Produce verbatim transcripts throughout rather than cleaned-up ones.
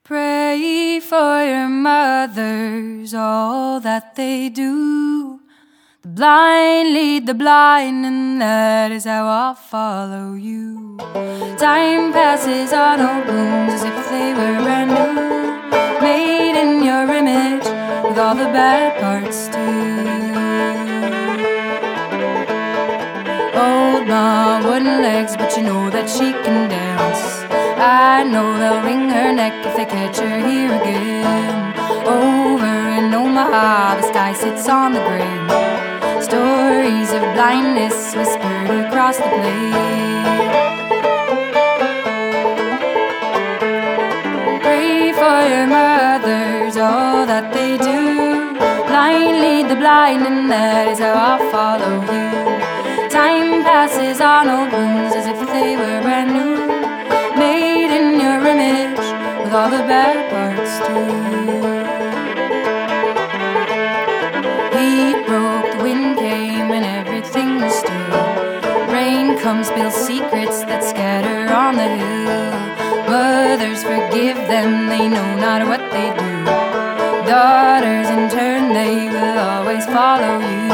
Pray for your mothers, all that they do. The blind lead the blind, and that is how I'll follow you. Time passes on old wounds as if they were brand new, made in your image with all the bad parts too. Old mom, wooden legs, but you know that she can dance. I know they'll wring her neck if they catch her here again. Over in Omaha, the sky sits on the grave. Stories of blindness whispered across the plain. Pray for your mothers, all that they do. Blind lead the blind, and that is how I'll follow you. Time passes on old wounds as if they were brand new, made in your image with all the bad parts too. Heat broke, the wind came, and everything was still. Rain comes, spills secrets that scatter on the hill. Mothers, forgive them, they know not what they do. Daughters, in turn, they will always follow you.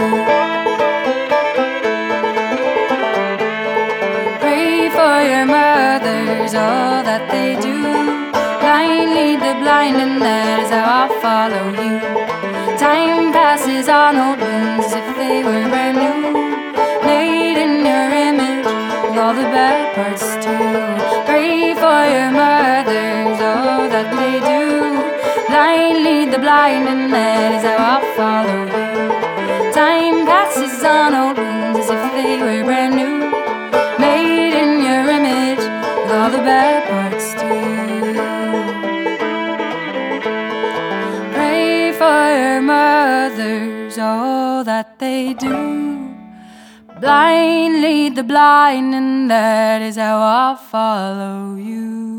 For your mothers, all that they do. Blind lead the blind, and that is how I'll follow you. Time passes on old wounds as if they were brand new, made in your image with all the bad parts too. Pray for your mothers, all that they do. Blind lead the blind, and that is how I'll follow you. Time passes on old wounds as if they were brand new, made in your image with all the bad parts too. Pray for your mothers, all that they do. Blind lead the blind, and that is how I'll follow you.